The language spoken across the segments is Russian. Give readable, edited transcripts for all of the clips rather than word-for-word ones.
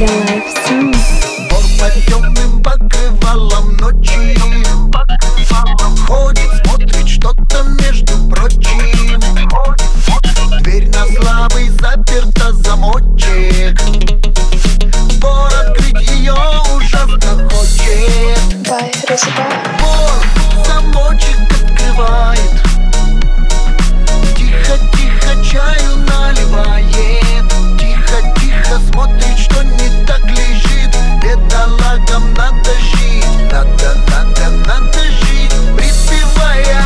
Вор по темным покрывалам ночи ходит, смотрит что-то между прочим. Дверь на слабый заперта, замочек. Вор открыть ее ужасно хочет. Вор замочек открывает, тихо-тихо чаю наливает. Тихо-тихо смотрит, что не так лежит. Бедолагам надо жить, надо жить, припевая.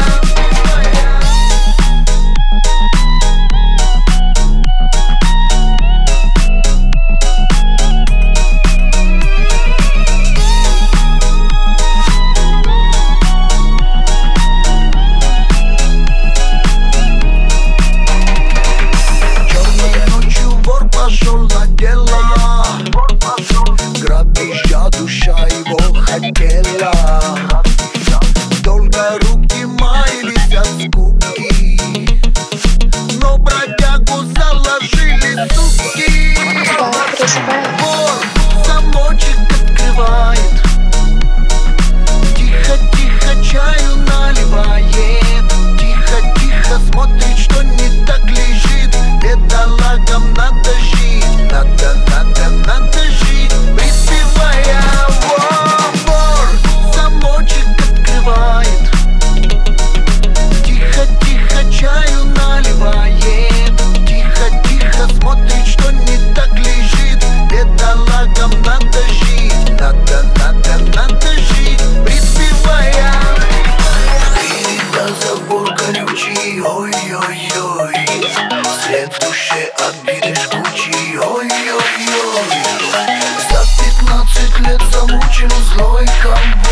Пошел на дело, грабежа душа его хотела. Долго руки маялись от скуки, но бродягу заложили суки. Вор замочек открывает, тихо-тихо чаю наливает. Тихо-тихо смотрит, что не так лежит. Бедолагам надо жить, надо жить, припевая. Вор замочек открывает, тихо-тихо чаю наливает. Тихо-тихо смотрит, что не так лежит. Бедолагам надо жить, надо жить, припевая. Впереди забор колючий, ой-ой-ой. След в душе обиды жгучий, ой-ой-ой. За 15 лет замучен злой комбой.